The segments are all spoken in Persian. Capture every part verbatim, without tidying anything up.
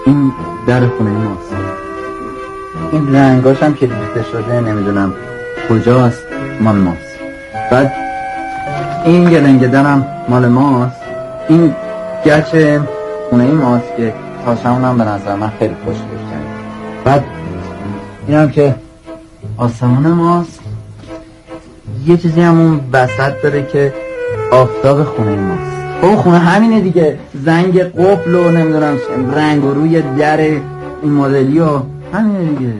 این در خونه ماست. این رنگاش هم که ریخته شده نمیدونم کجاست، مال ماست. بعد این گلنگ درم مال ماست. این گچ خونه ماست که تاشمون هم به نظر من خیلی خوشگل شده. بعد این هم که آسمون ماست. یه چیزی هم اون وسط داره که آفتاب خونه ماست. اون خونه همینه دیگه، زنگ قفل و نمیدونم رنگ و روی در این مدلی و همینه دیگه.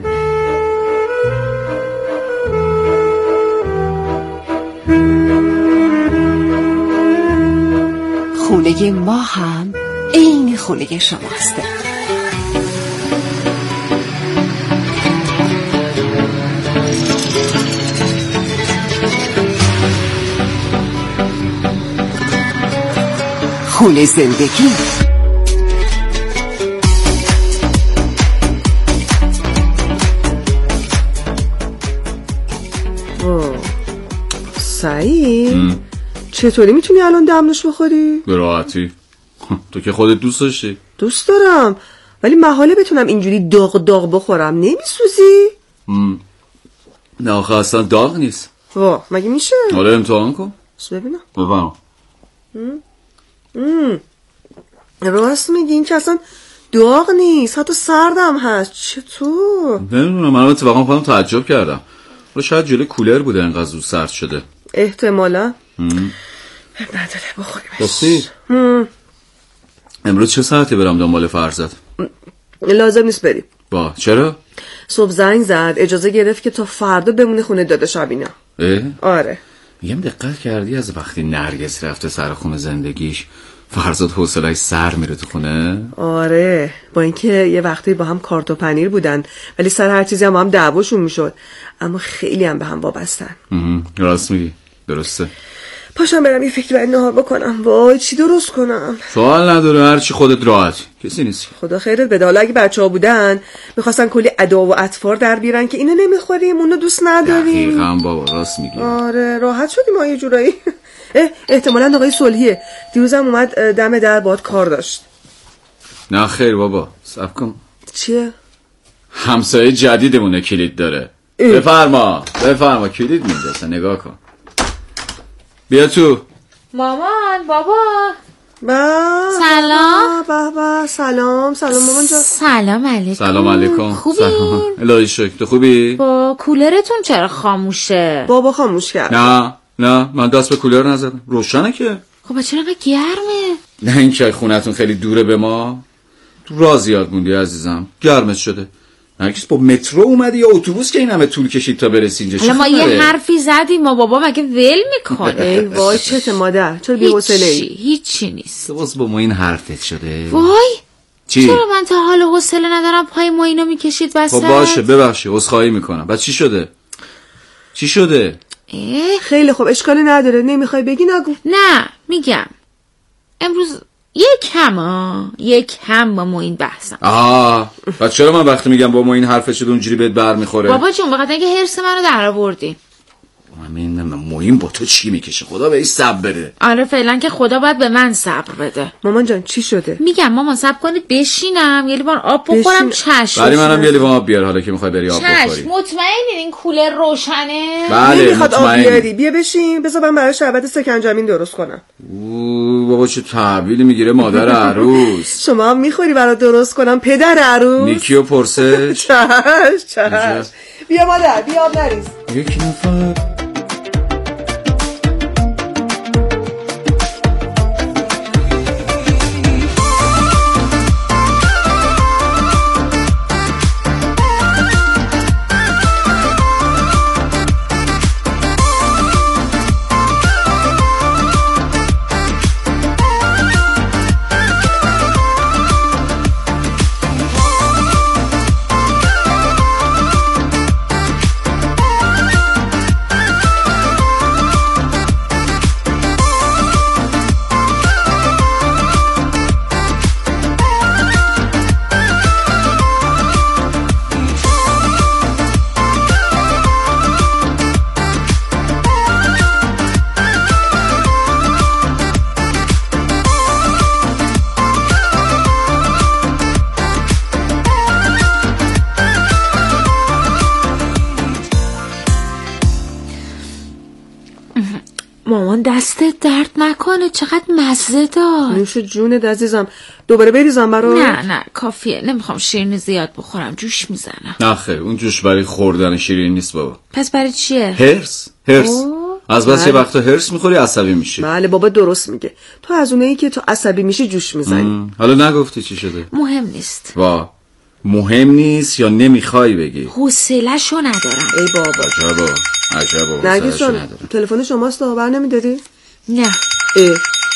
خونه ما هم این خونه شماست. خونه زندگی. سعید چطوری میتونی الان دمنوش بخوری؟ به راحتی. تو که خودت دوست داشتی. دوست دارم ولی محاله بتونم اینجوری داغ داغ بخورم. نمیسوزی؟ نه آخه اصلا داغ نیست. وا مگه میشه؟ حالا امتحان کن ببینم. ببینم. راست میگی این که اصلا داغ نیست، حتی سردم هست. چطور؟ نمیدونم، من اتفاقا خودم تعجب کردم. حالا شاید جلوی کولر بوده انقدر زود سرد شده. احتمالا. نداره بخوریمش. راستی امروز چه ساعتی برم دنبال فرزاد؟ لازم نیست بریم. با چرا؟ صبح زنگ زد اجازه گرفت که تا فردا بمونه خونه داده شبینا. اه؟ آره. میگم دقت کردی از وقتی نرگس رفته سر خونه زندگیش فرزاد حوصله‌اش سر میره تو خونه؟ آره، با اینکه یه وقتی با هم کارت و پنیر بودن ولی سر هر چیزی هم با هم دعواشون میشد، اما خیلی هم به هم وابستن. راست میگی، درسته. پاشم برم یه فکر برای نهار بکنم. وای چی درست کنم؟ سوال نداره، هر چی خودت راحت، کسی نیست. خدا خیرت بده. حالا اگه بچه‌ها بودن میخواستن کلی ادا و اطفار در بیارن که اینو نمیخوریم اونو دوست نداریم. دقیقاً بابا راست میگی. آره راحت شدیم ما یه جورایی. احتمالاً آقای صلحیه دیروزم اومد دم در باد کار داشت. نه خیر بابا، صبر کن. چیه؟ همسایه جدیدمونه کلید داره. اه. بفرما بفرما کلید میندازه، نگاه کن. بیا تو. مامان بابا. با سلام. بابا سلام. سلام مامان جان. سلام علیکم. سلام علیکم. خوبین؟ الهی شکر. تو خوبی؟ با کولرتون چرا خاموشه؟ بابا خاموش کرد. نه نه من دست به کولر نزدم، روشنه که. خب چرا انقدر گرمه؟ نه اینکه خونتون خیلی دوره به ما. تو راه زیاد موندی عزیزم، گرمت شده. نرگس با مترو اومدی یا اتوبوس که این همه طول کشید تا برسی اینجا؟ حالا ما یه حرفی زدیم ما بابا مگه ول میکنه؟ ای وای چته مادر، چرا بی‌حوصله‌ای؟ هیچی هیچی نیست. باز با ما این حرفت شده. وای چی؟ چرا من تا حال حوصله ندارم پای ما اینو میکشید وسط؟ خب باشه ببخشید، عذرخواهی میکنم. بعد چی شده؟ چی شده؟ اه؟ خیلی خوب اشکالی نداره. نمیخوای بگی نگو. نه میگم امروز یک کم ها یک کم با ما این بحثم. آه بعد چرا من وقتی میگم با ما این حرف شده اونجوری بهت بر میخوره؟ بابا جون بخاطر اینکه حرص منو در آوردی. من موین با تو چی میکشه؟ خدا بهش صبر بده. آره فعلا که خدا باید به من صبر بده. مامان جان چی شده؟ میگم مامان صبر کنید بشینم یه لیوان آب بخورم. چشم برای منم یه لیوان آب بیار حالا که میخوای بری آب بخوری. چشم. مطمئنین این کولر روشنه؟ بله نمیخواد آب مطمئن. بیاری. بیا بشین بذار من برای شربت سکنجبین درست کنم. اوه بابا چه تحویلی میگیره مادر عروس. شما هم میخوری برای درست کنم پدر عروس؟ نیکیو پرسه. چش چش. بیا مادر بیا آب نریز. یک نفر جان دستت درد نکنه، چقدر مزه دار. نوش جونت عزیزم. دوباره بریزم برات؟ نه نه کافیه، نمیخوام شیرینی زیاد بخورم، جوش میزنم. نه خیر، اون جوش برای خوردن شیرینی نیست بابا. پس برای چیه؟ هرس هرس اوه. از بس یه وقتا هرس میخوری عصبی میشی. بله بابا درست میگه. تو از اونایی که تو عصبی میشی جوش میزنی. حالا نگفتی چی شده؟ مهم نیست. وا مهم نیست یا نمیخوای بگی؟ حوصله‌شو ندارم. ای بابا عجبا عجبا. نرگس جان تلفن شماست بر نمیداری؟ نه. اه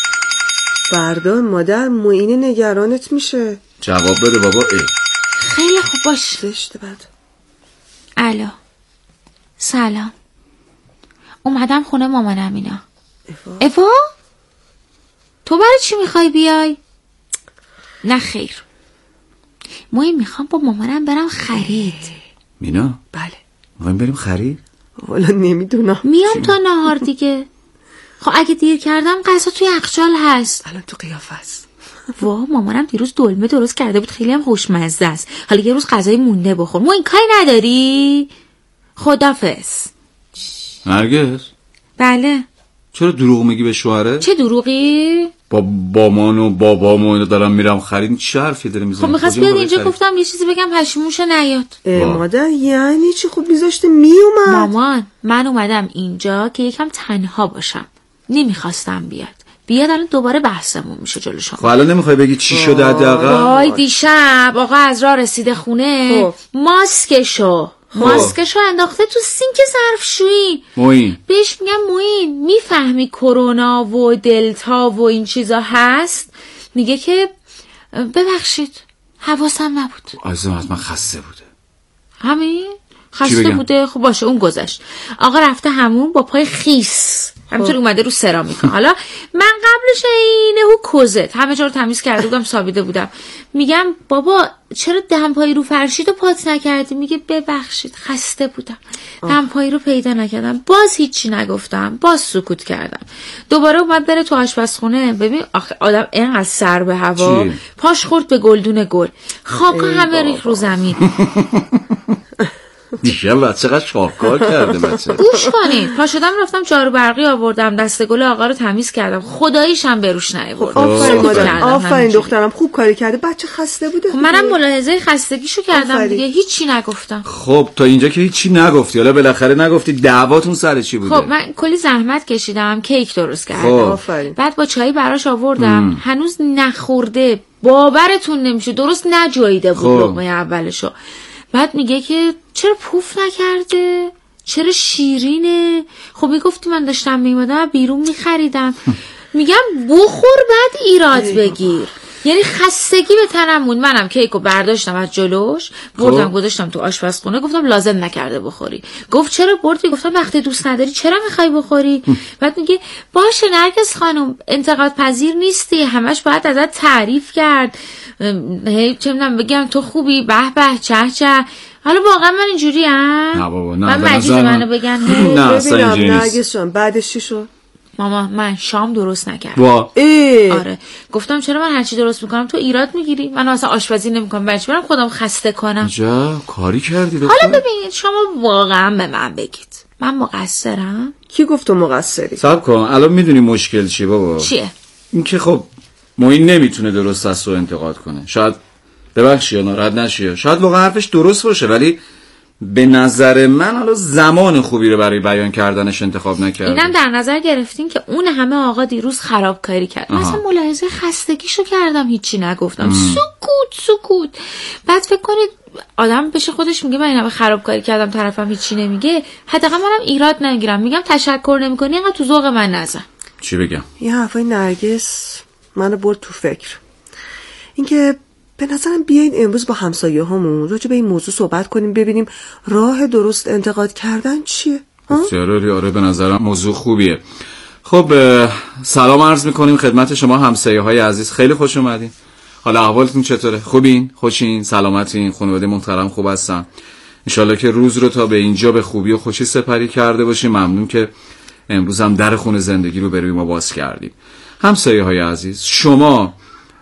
فردا مادر معین نگرانت میشه. جواب بده بابا. ای خیلی خوب باش. زشته بعد. الو سلام، اومدم خونه مامانم. اینا افا افا تو برای چی میخوای بیای؟ نه خیر، مهم میخوام با مامانم برم خرید. مینا بله میخوایم بریم خرید؟ والا نمیدونم. میام تا نهار دیگه. خب اگه دیر کردم غذا توی یخچال هست. الان تو قیافه است. وا مامانم دیروز دلمه درست کرده بود، خیلی هم خوشمزه است. حالا یه روز غذای مونده بخور. ما این کاری نداری؟ خدافظ. نرگس بله. چرا دروغ میگی به شوهره؟ چه دروغی؟ با بامان و بابام و دارم میرم خرید. چه حرفی داری میزنی؟ خب میخواست بیاد اینجا، گفتم یه چیزی بگم پشیمونشو نیاد. مادر یعنی چی؟ خوب میذاشته میومد. مامان من اومدم اینجا که یکم تنها باشم، نمیخواستم بیاد. بیاد الان دوباره بحثمون میشه جلو شما. خب الان نمیخوای بگی چی شده حداقل؟ وای دیشب آقا از راه رسیده خونه. خب. ماسکشو ماسکشو انداخته تو سینک ظرفشویی. موین بهش میگم موین میفهمی کرونا و دلتا و این چیزا هست؟ میگه که ببخشید حواسم نبود. عزیزم از من خسته بوده. همین خسته بوده. خب باشه اون گذشت. آقا رفته همون با پای خیس همینطور اومده رو سرامیکا. حالا من قبلش اینه هو کوزت همه جا رو تمیز کرده بودم، سابیده بودم. میگم بابا چرا دمپایی رو فرشید و پات نکردی؟ میگه ببخشید خسته بودم، دمپایی رو پیدا نکردم. باز هیچی نگفتم، باز سکوت کردم. دوباره اومد بره تو آشپزخونه. ببین آخه آدم اینقدر سر به هوا، پاش خورد به گلدون گل، خاکا همه ریخ رو زمین. دیشب بچه چقدر شاهکار کرده بچه. گوش کنید، پا شدم رفتم جارو برقی آوردم، دست گل آقا رو تمیز کردم، خداییش هم بروش نیاوردم. آفرین مادر، آفرین دخترم، خوب کاری کرده. بچه خسته بوده. خب منم ملاحظه خستگیشو کردم آفرین. دیگه هیچی نگفتم. خب تا اینجا که هیچی نگفتی، حالا بالاخره نگفتی دعواتون سر چی بوده؟ خب من کلی زحمت کشیدم، کیک درست کردم. خب. آفرین. بعد با چای براش آوردم، ام. هنوز نخورده، باورتون نمیشه، درست نجویده بود خب. لقمه اولشو. بعد میگه که چرا پوف نکرده؟ چرا شیرینه؟ خب میگفتی من داشتم میمادم بیرون میخریدم. میگم بخور بعد ایراد بگیر. یعنی خستگی به تنم موند. منم کیکو برداشتم از جلوش، بردم گذاشتم تو آشپزخونه، گفتم لازم نکرده بخوری. گفت چرا بردی؟ گفتم وقتی دوست نداری چرا میخوای بخوری؟ بعد میگه باشه نرگس خانم انتقاد پذیر نیستی، همش باید ازت تعریف کرد. هی چه میدونم بگم تو خوبی، به به چه چه. حالا واقعا من اینجوری ام؟ نه بابا نه. من مجید منو بگن نه اصلا اینجوری نیست. نرگس جان بعدش چی شد؟ ماما من شام درست نکردم. وا آره گفتم چرا من هرچی درست میکنم تو ایراد میگیری؟ من اصلا آشپزی نمیکنم، بچه برم خودم خسته کنم. عجب کاری کردی دختر. حالا ببینید شما واقعا به من بگید من مقصرم؟ کی گفت تو مقصری؟ صبر کن الان میدونی مشکل چیه بابا؟ چیه؟ این که خب موین نمیتونه درست از تو انتقاد کنه. شاید ببخشی یا ناراحت نشی، شاید واقعا حرفش درست باشه، ولی به نظر من حالا زمان خوبی رو برای بیان کردنش انتخاب نکرده. اینم در نظر گرفتین که اون همه آقا دیروز خرابکاری کرد. مثلا ملاحظه خستگیشو کردم، هیچی نگفتم. ام. سکوت سکوت. بعد فکر کنید آدم بشه خودش میگه من این همه خرابکاری کردم طرفم هیچی نمیگه، حداقل منم ایراد نگیرم، میگم تشکر نمیکنی اینقدر تو ذوق من نزن. چی بگم؟ یه حرفای نرگس منو برد تو فکر. اینکه به نظرم بیاین امروز با همسایه هامون راجع به این موضوع صحبت کنیم، ببینیم راه درست انتقاد کردن چیه. ضروری آره به نظرم موضوع خوبیه. خب سلام عرض میکنیم خدمت شما همسایه های عزیز، خیلی خوش اومدین. حالا احوالتون چطوره؟ خوبین؟ خوشین؟ سلامتین؟ خانواده محترم خوب هستن؟ انشالله که روز رو تا به اینجا به خوبی و خوشی سپری کرده باشیم. ممنون که امروز هم در خونه زندگی رو برای ما باز کردیم. همسایه های عزیز، شما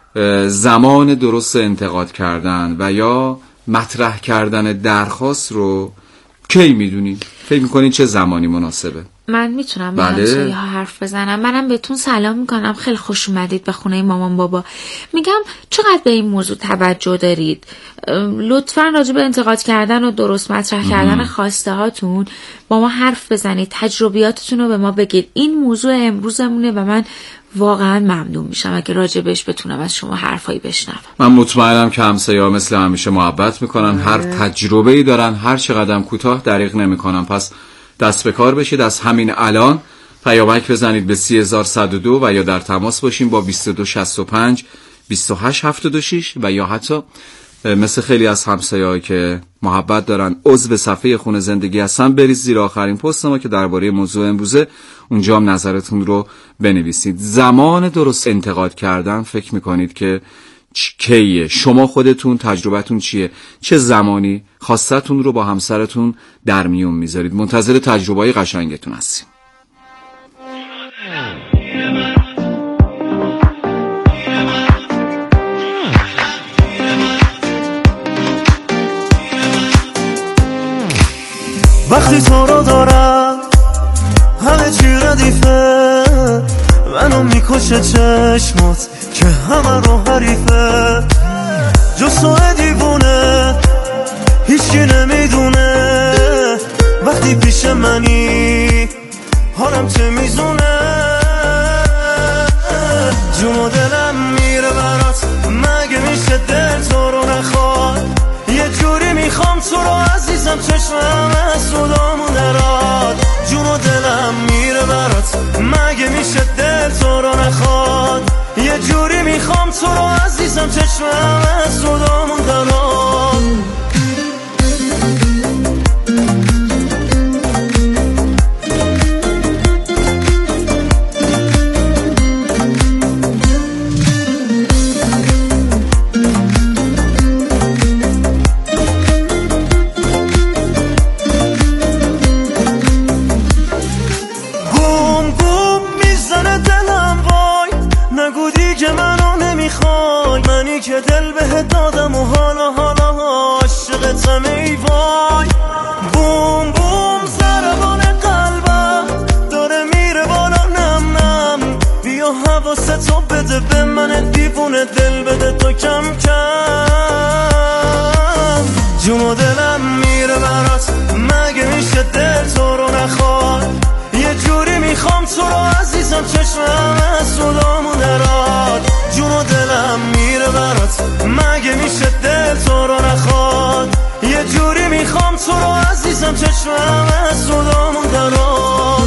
زمان درست انتقاد کردن و یا مطرح کردن درخواست رو کی میدونی؟ فکر میکنین چه زمانی مناسبه؟ من میتونم با بله. همسایه ها حرف بزنم. منم بهتون سلام میکنم، خیلی خوش اومدید به خونه مامان بابا. میگم چقدر به این موضوع توجه دارید، لطفا راجع به انتقاد کردن و درست مطرح کردن خواسته هاتون با ما حرف بزنید، تجربیاتتون رو به ما بگید. این موضوع امروزمونه و من واقعا ممنون میشم اگه راجع بهش بتونم از شما حرفایی بشنوم. من مطمئنم که همسایه‌ها مثل همیشه محبت میکنن، هر تجربه‌ای دارن، هر چقدر کوتاه دریغ نمیکنن. پس دست به کار بشید، از همین الان پیامک بزنید به سی هزار و صد و دو و یا در تماس باشین با بیست و دو شصت و پنج بیست و هشت هفتاد و شش و یا حتی مثل خیلی از همسایه‌ها که محبت دارن عضو صفحه خونه زندگی هستن، برید زیر آخرین پست ما که درباره موضوع امروزه، اونجا هم نظرتون رو بنویسید. زمان درست انتقاد کردن فکر میکنید که کیه؟ شما خودتون تجربتون چیه؟ چه زمانی خواستتون رو با همسرتون در میون میذارید؟ منتظر تجربه‌های قشنگتون هستیم. وقتی تو رو دارم همه چی ردیفه، منو میکشه چشمات که همه رو حریفه، جز تو دیوونه هیچکی نمیدونه، وقتی پیش منی حالم چه میزونه، جون و دلم میره برات، مگه میشه دل تو رو نخواد، یه جوری میخوام تو رو عزیزم، چشمم از صدامون دراد، جون و دلم میره برات، مگه میشه دل تو رو نخواد، یه جوری میخوام تو رو عزیزم، چشمم از صدامون دراد. که دل بهت دادم و حالا حالا عاشقتم ای وای، بوم بوم ضربان قلبم داره میره بالا، نم نم بیا حواستو بده به من دیوونه، دل بده تو کم کم، جون و دلم میره برات، مگه میشه دل تو رو نخواد، یه جوری میخوام تو رو عزیزم، چشمم از صدامون دراد، جون و دلم میره برات، مگه میشه دل تو رو نخواد، یه جوری میخوام تو رو عزیزم، چشمم از صدامون دراد.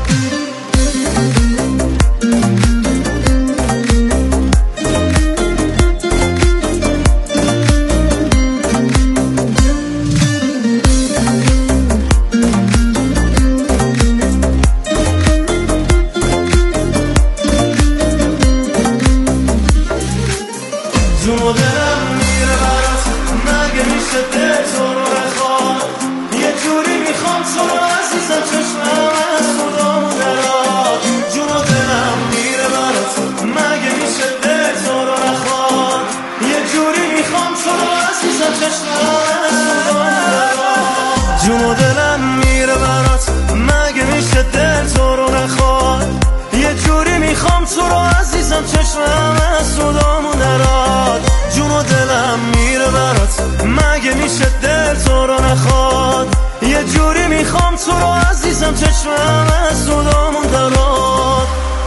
جون و دلم میره برات، مگه میشه دل تو رو نخواد، یه جوری میخوام تو رو عزیزم، چشمم از صدامون دراد، جون و دلم میره برات، مگه میشه دل تو رو نخواد، یه جوری میخوام تو رو عزیزم، چشمم از صدامون دراد.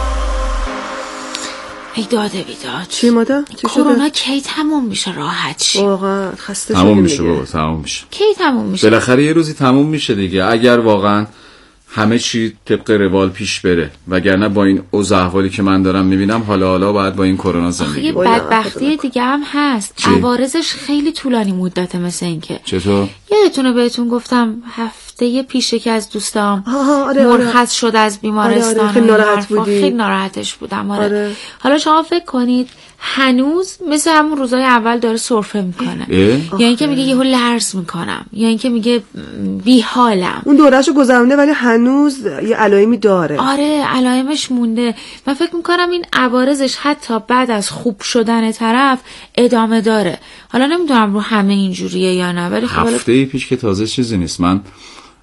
ای داده بیداد، چی مادر؟ چی شده؟ کرونا کی تموم میشه؟ راحت شی. واقعا خسته تموم شدیم میشه دیگه. بابا، تموم میشه. کی تموم میشه؟ بالاخره یه روزی تموم میشه دیگه، اگر واقعا همه چی طبق روال پیش بره، وگرنه با این اوضاع احوالی که من دارم میبینم حالا حالا باید با این کرونا زندگی یه کنیم. بدبختی دیگه هم هست، چی؟ عوارضش خیلی طولانی مدته. مثل این که چطور؟ یادتونه بهتون گفتم هفته پیش که از دوستام آها، آره، آره. مرخص شد از بیمارستان، آره، آره، خیلی و این ناراحت حرفا. بودی. خیلی ناراحتش بودم. آره. آره. حالا شما فکر کنید هنوز مثل همون روزای اول داره سرفه میکنه، یا اینکه میگه یهو لرز میکنم، یا اینکه میگه بیحالم. اون دورهشو گذرونده ولی هنوز یه علائمی داره. آره علائمش مونده. من فکر میکنم این عوارضش حتی بعد از خوب شدن طرف ادامه داره. حالا نمیدونم رو همه اینجوریه یا نه، ولی خب هفته ای پیش که تازه چیزی نیست. من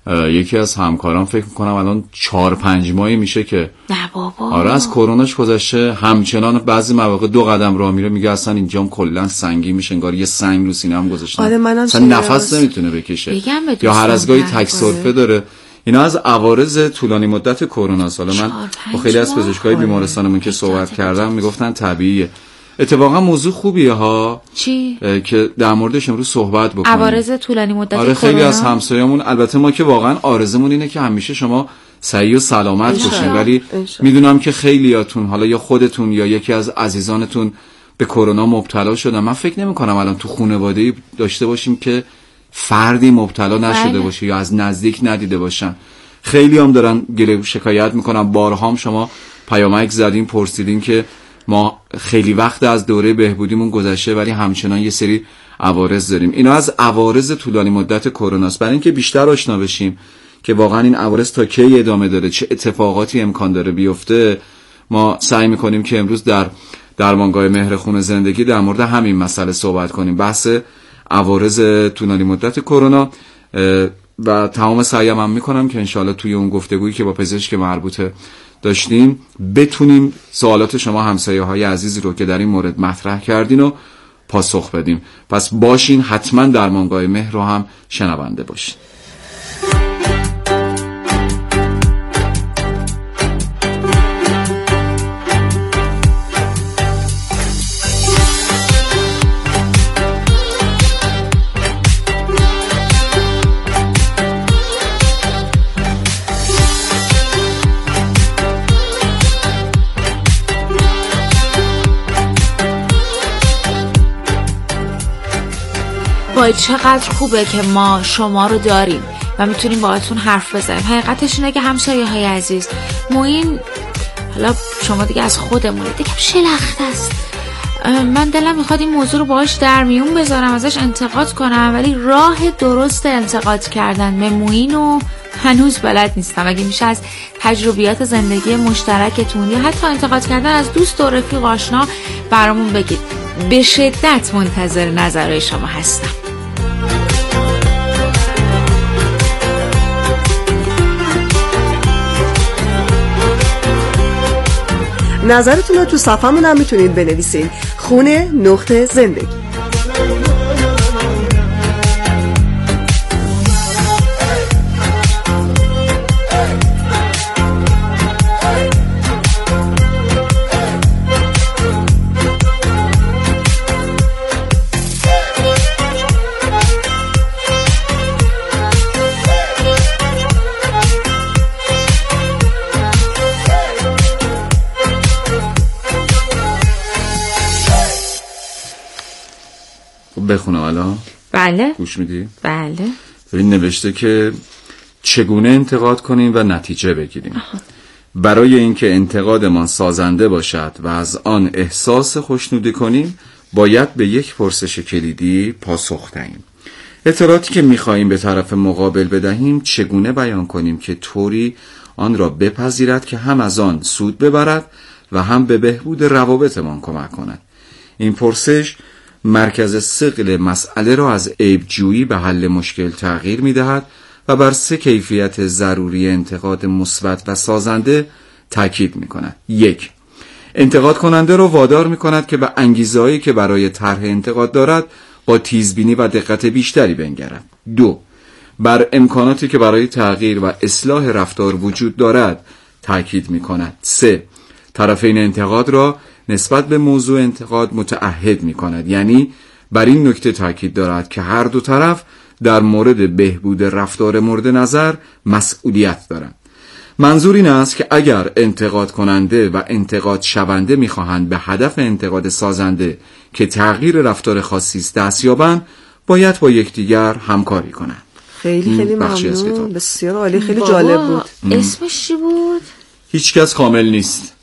یکی از همکاران فکر میکنم الان چهار پنج ماهی میشه که نه بابا آره از کروناش گذشته، همچنان بعضی مواقع دو قدم راه میره میگه اصلا اینجام کلا سنگی میشه، انگار یه سنگ رو سینه‌ام گذاشتن. آره منم اصلا نفس نمیتونه بکشه یا هر از گاهی تک سرفه داره. اینا از عوارض طولانی مدت کرونا. حالا من با خیلی از پزشکای بیمارستانمون که صحبت کردم میگفتن طبیعیه. اتفاقا موضوع خوبیه ها چی؟ که در موردش امروز صحبت بکنیم. عوارض طولانی مدت آره کرونا. خیلی از همسایه‌مون، البته ما که واقعا آرزومون اینه که همیشه شما صحیح و سلامت باشین، ولی میدونم که خیلیاتون حالا یا خودتون یا یکی از عزیزانتون به کرونا مبتلا شدن. من فکر نمی‌کنم الان تو خانواده‌ای داشته باشیم که فردی مبتلا نشده بله. باشه یا از نزدیک ندیده باشن. خیلی هم دارن گله شکایت میکنن. بارها هم شما پیامک زدین پرسیدین که ما خیلی وقت از دوره بهبودیمون گذشته ولی همچنان یه سری عوارض داریم. اینا از عوارض طولانی مدت کرونا است. برای اینکه بیشتر آشنا بشیم که واقعا این عوارض تا کی ادامه داره، چه اتفاقاتی امکان داره بیفته، ما سعی میکنیم که امروز در درمانگاه مهرخون زندگی در مورد همین مسئله صحبت کنیم. بحث عوارض طولانی مدت کرونا و تمام سعیم هم میکنم که انشاءالله توی اون گفتگویی که با پزشک مربوطه داشتیم بتونیم سوالات شما همسایه های عزیزی رو که در این مورد مطرح کردین و پاسخ بدیم. پس باشین، حتما درمانگاه مهر رو هم شنونده باشین. وای چقدر خوبه که ما شما رو داریم و میتونیم باهاتون حرف بزنیم. حقیقتش اینه که همسایه های عزیز موین، حالا شما دیگه از خودمونه دیگه شلخت است. من دلم میخواد این موضوع رو باهاش در میون بذارم، ازش انتقاد کنم، ولی راه درست انتقاد کردن به موین رو هنوز بلد نیستم. اگه میشه از تجربیات زندگی مشترکتون یا حتی انتقاد کردن از دوست و رفیق آشنا برامون بگید. به شدت منتظر نظرهای شما هستم. نظرتون رو تو صفحمون هم میتونید بنویسین. خونه نقطه زندگی. بخونم الان؟ بله. گوش میدی؟ بله. ببین نوشته که چگونه انتقاد کنیم و نتیجه بگیریم. آها. برای اینکه انتقادمان سازنده باشد و از آن احساس خوشنودی کنیم باید به یک پرسش کلیدی پاسخ دهیم. اطلاعاتی که میخواییم به طرف مقابل بدهیم چگونه بیان کنیم که طوری آن را بپذیرد که هم از آن سود ببرد و هم به بهبود روابطمان کمک کند. این پرسش مرکز ثقل مسئله را از عیب‌جویی به حل مشکل تغییر می‌دهد و بر سه کیفیت ضروری انتقاد مثبت و سازنده تاکید می‌کند. یک، انتقاد کننده را وادار می‌کند که به انگیزه‌هایی که برای طرح انتقاد دارد با تیزبینی و دقت بیشتری بنگرد. دو، بر امکاناتی که برای تغییر و اصلاح رفتار وجود دارد تاکید می‌کند. سه، طرفین انتقاد را نسبت به موضوع انتقاد متعهد می کند، یعنی بر این نکته تاکید دارد که هر دو طرف در مورد بهبود رفتار مورد نظر مسئولیت دارند. منظور این است که اگر انتقاد کننده و انتقاد شونده می خواهند به هدف انتقاد سازنده که تغییر رفتار خاصی است دست یابند، باید با یکدیگر همکاری کنند. خیلی خیلی ممنون، بسیار عالی، خیلی جالب بود. اسمش چی بود؟ هیچ کس کامل نیست.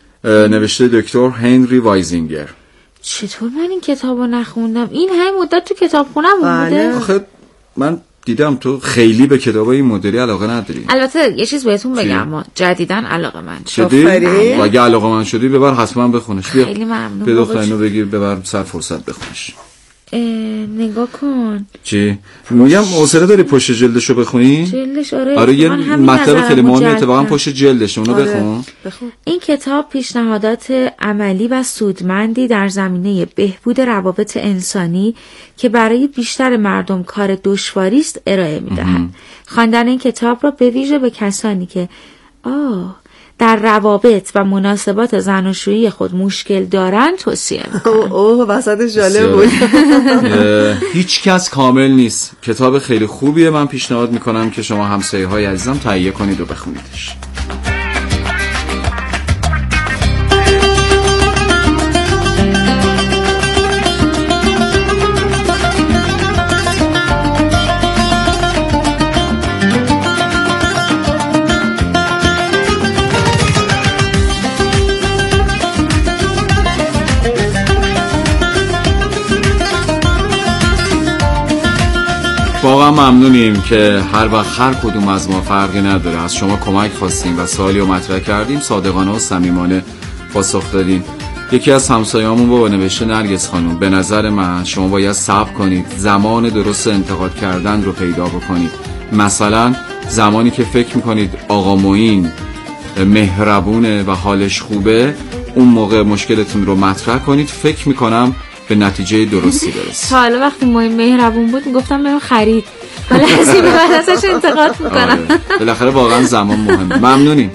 نوشته دکتر هنری وایزینگر. چطور من این کتابو نخوندم؟ این همه مدت تو کتابخونه‌م بوده. آخه من دیدم تو خیلی به کتابای این مدلی علاقه نداری. البته یه چیز بهتون بگم، ما جدیدن علاقه من شدی. اگه علاقه من شدی ببر حتما بخونش. خیلی ممنون. به دخترینو بگیر ببر سر فرصت بخونش. نگاه کن. چی؟ میگم حوصله داری پشت جلدشو بخونی؟ جلدش آره. آره یه مطلب خیلی مهمی اتفاقا پشت جلدش، اونو آره. بخون. بخون. این کتاب پیشنهادات عملی و سودمندی در زمینه بهبود روابط انسانی که برای بیشتر مردم کار دشواری است ارائه می‌دهد. خواندن این کتاب را به ویژه به کسانی که آه در روابط و مناسبات زناشویی خود مشکل دارند توصیه می‌کنم. اوه وسطش جالب بود. هیچ کس کامل نیست. کتاب خیلی خوبیه. من پیشنهاد میکنم که شما همسایه‌های عزیزم تهیه کنید و بخونیدش. واقعا ممنونیم که هر وقت هر کدوم از ما فرقی نداره از شما کمک خواستیم و سوالی رو مطرح کردیم، صادقانه و صمیمانه پاسخ دادیم. یکی از همسایه‌هامون با نوشته نرگس خانم، به نظر من شما باید صبر کنید، زمان درست انتقاد کردن رو پیدا بکنید. مثلا زمانی که فکر میکنید آقا معین مهربونه و حالش خوبه، اون موقع مشکلتون رو مطرح کنید. فکر میکنم به نتیجه درستی برسید. حالا وقتی معین مهربون بود میگفتم برم خرید، ولی از این به بعد ازش انتقاد میکنم. آره. بالاخره واقعا زمان مهمه. ممنونیم.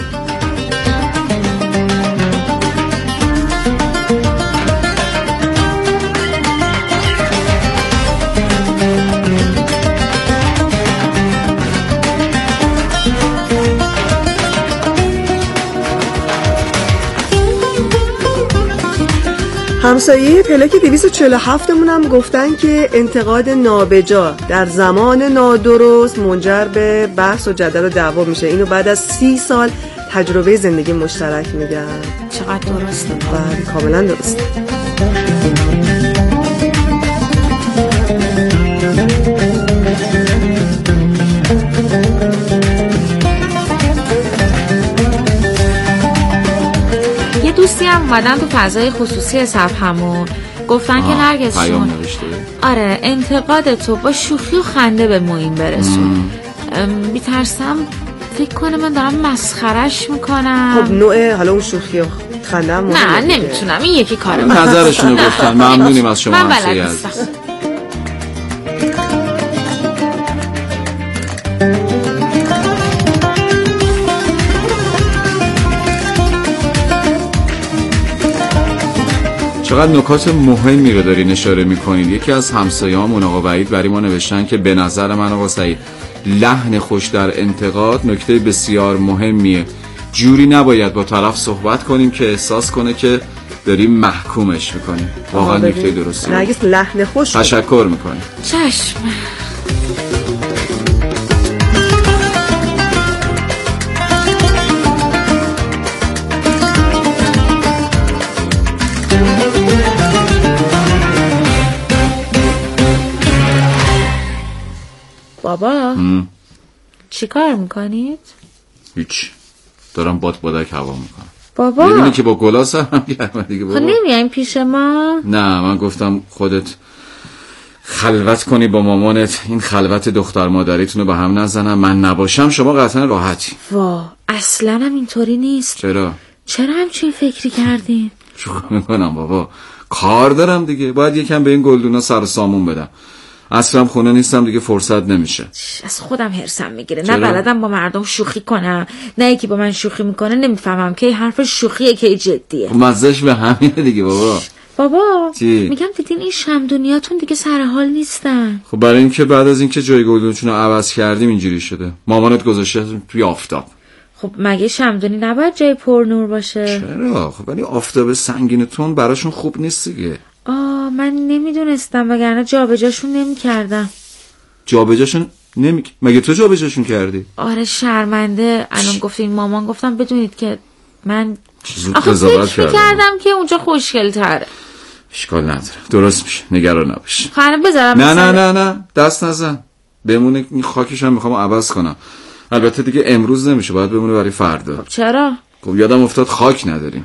همسایه پلاک دویست و چهل و هفت مون هم گفتن که انتقاد نابجا در زمان نادرست منجر به بحث و جدل و دعوا میشه. اینو بعد از سی سال تجربه زندگی مشترک میگن. چقدر درسته. بله کاملا درسته. دوستی هم اومدن تو فضای خصوصی صفحمون گفتن که نرگس جون آره انتقاد تو با شوخی و خنده به معین برسون. بیترسم فکر کنه من دارم مسخرش میکنم. خب نوع حالا اون شوخی و خنده هم نه نمیتونم، این یکی کاره. نظرشونو گفتن. ممنونیم از شما همسایه عزیز. چقدر نکات مهمی رو دارین اشاره میکنید. یکی از همسایه‌هامون آقا وحید برای ما نوشتن که به نظر من آقا سعید لحن خوش در انتقاد نکته بسیار مهمیه. جوری نباید با طرف صحبت کنیم که احساس کنه که داریم محکومش میکنیم. واقعا نکته درسته. نرگس لحن خوش تشکر میکنیم. چشم. بابا چی کار میکنید؟ هیچ، دارم باد بادک هوا میکنم. بابا میبینی که با گلاس هم گرمه دیگه. بابا خب نمیایم پیش ما؟ نه من گفتم خودت خلوت کنی با مامانت، این خلوت دختر مادریتونو به هم نزنم. من نباشم شما قطعا راحتی. وا اصلا هم اینطوری نیست. چرا؟ چرا همچین فکری کردین؟ شکر میکنم بابا، کار دارم دیگه، باید یکم به این گلدونا سر و سامون بدم. اصلا خونه نیستم دیگه، فرصت نمیشه. از خودم هرسم میگیره. نه بلدم با مردم شوخی کنم، نه یکی با من شوخی میکنه نمیفهمم که حرف شوخیه که جدیه. مزهش به همینه دیگه بابا. بابا چی؟ میگم دیدین این شمدونیاتون دیگه سر حال نیستن. خب برای اینکه بعد از اینکه جای گلدونتون رو عوض کردیم اینجوری شده. مامانت گذاشته توی آفتاب. خب مگه شمدونی نباید جای پر نور باشه؟ چرا؟ خب ولی آفتاب سنگینتون براشون خوب نیست دیگه. آه من نمیدونستم، وگرنه جابجاشون نمیکردم. جابجاشون نمی مگه تو جابجاشون کردی؟ آره شرمنده. الان گفتین مامان، گفتم بدونید که من آخه فکر میکردم که اونجا خوشگل تره. اشکال نداره، درست میشه، نگران نباش. خانم بذارم نه نه نه نه دست نزن، بمونه. این خاکش هم میخوام عوض کنم. البته دیگه امروز نمیشه، باید بمونه برای فردا. خب چرا؟ خب یادم افتاد خاک نداریم.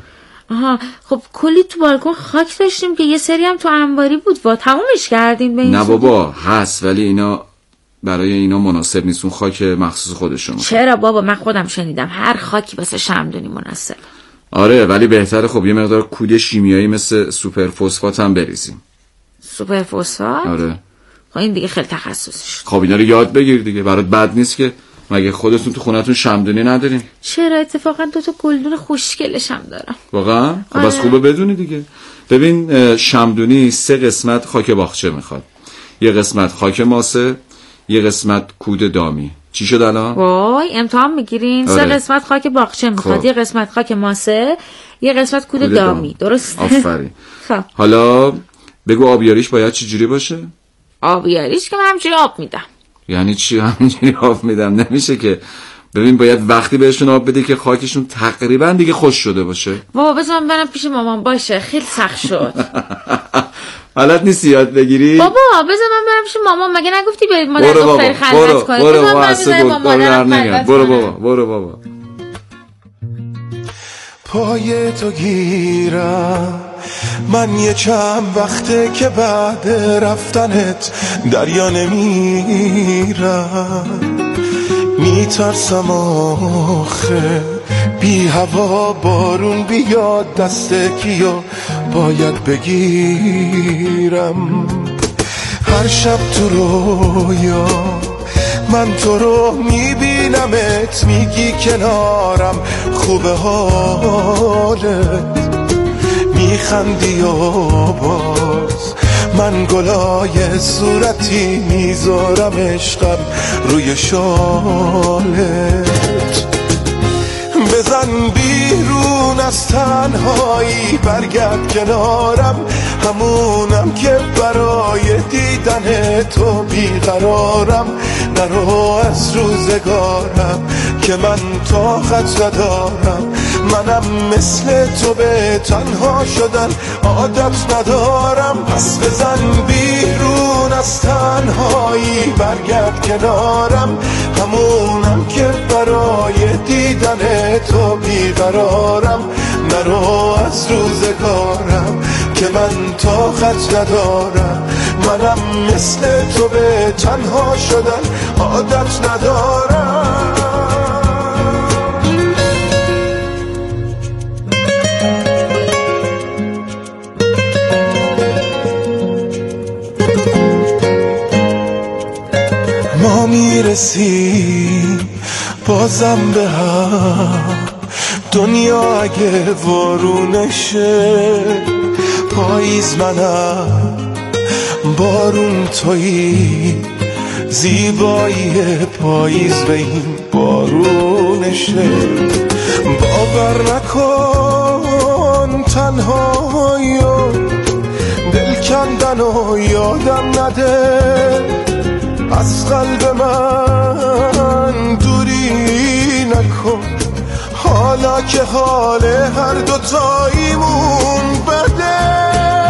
آها خب کلی تو بالکن خاک داشتیم که یه سری هم تو انباری بود و تمومش کردیم به این نه زودی. بابا هست ولی اینا برای اینا مناسب نیست، اون خاک مخصوص خودشون. چرا بابا من خودم شنیدم هر خاکی واسه شمعدونی مناسب. آره ولی بهتره خب یه مقدار کود شیمیایی مثل سوپر فسفات هم بریزیم. سوپر فسفات؟ آره. خب این دیگه خیلی تخصصی شد. خب اینا رو یاد بگیر دیگه، برات بد نیست که. مگه خودتون تو خونتون شمعدونی ندارین؟ چرا اتفاقا دو تا گلدون خوشگلش هم دارم. واقعا؟ خب آره. بس خوبه بدونی دیگه. ببین شمعدونی سه قسمت خاک باغچه میخواد. یه قسمت خاک ماسه، یه قسمت کود دامی. چی شد الان؟ وای امتحان میگیرین؟ آره. سه قسمت خاک باغچه میخواد، خب. یه قسمت خاک ماسه، یه قسمت کود, کود دامی. دامی. درسته؟ آفرین. خب حالا بگو آبیاریش باید چی جوری باشه؟ آبیاریش که من همجوری آب میدم. یعنی چی همینجوری آب میدم؟ نمیشه که. ببین باید وقتی بهشون آب بده که خاکشون تقریبا دیگه خوش شده باشه. بابا بذار من برم پیش مامان باشه، خیلی سخت شد. حالت نیست یاد بگیری؟ بابا بذار من برم پیش مامان، مگه نگفتی برید مادر برو دختری بابا خلوت برو کنید؟ برو بذار من بابا برم اصلا میذارم با دختر در مادرم نمیاد. خلوت برو کنم. بابا برو بابا. پای تو گیرم من یه چند وقته که بعد رفتنت دریا نمیرم، میترسم آخه بی هوا بارون بیاد دست کیو باید بگیرم. هر شب تو رویا من تو رو میبینمت، میگی کنارم خوبه حالت، میخندی و باز من گلای صورتی میذارم عشقم روی شالت. بزن بیرون از تنهایی برگرد کنارم، همونم که برای دیدن تو بیقرارم. نرو از روزگارم که من طاقت ندارم، منم مثل تو به تنها شدن عادت ندارم. پس بزن بیرون از تنهایی برگرد کنارم، همونم که برای دیدن تو بیقرارم. نرو از روزگارم که من طاقت ندارم، منم مثل تو به تنها شدن عادت ندارم. ما میرسیم بازم به هم، دنیا اگه وارونشه، پاییز منم بارون تویی، زیبایی پاییز به این بارونشه. باور نکن تنهایی و دل کندن و یادم نده، از قلب من دوری نکن، حالا که حال هر دوتاییمون بده.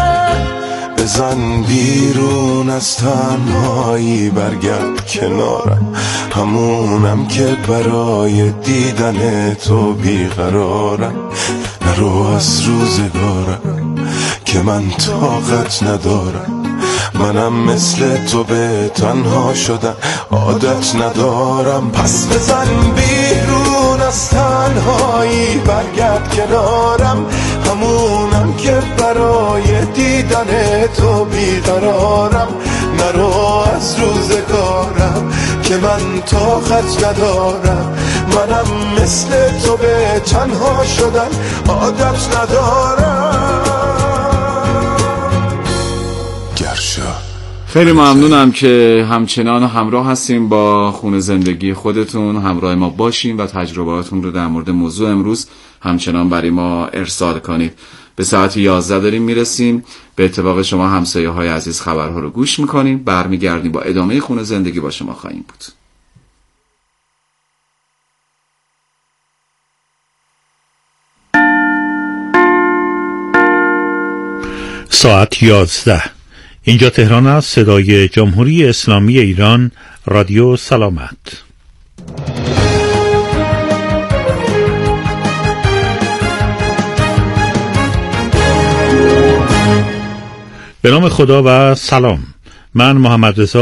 بزن بیرون از تنهایی برگرد کنارم، همونم که برای دیدن تو بیقرارم. نرو از روزگارم که من طاقت ندارم، منم مثل تو به تنها شدن عادت ندارم. پس بزن بیرون از تنهایی برگرد کنارم، همونم که برای دیدن تو بیقرارم. نرو از روزگارم که من طاقت ندارم، منم مثل تو به تنها شدن عادت ندارم. خیلی ممنونم که همچنان همراه هستیم با خونه زندگی خودتون، همراه ما باشین و تجربهاتون رو در مورد موضوع امروز همچنان برای ما ارسال کنید. به ساعت یازده داریم میرسیم، به اتفاق شما همسایه های عزیز خبرها رو گوش میکنیم، برمیگردیم با ادامه خونه زندگی با شما خواهیم بود. ساعت یازده، اینجا تهران است، صدای جمهوری اسلامی ایران، رادیو سلامت. به نام خدا و سلام. من محمد رضا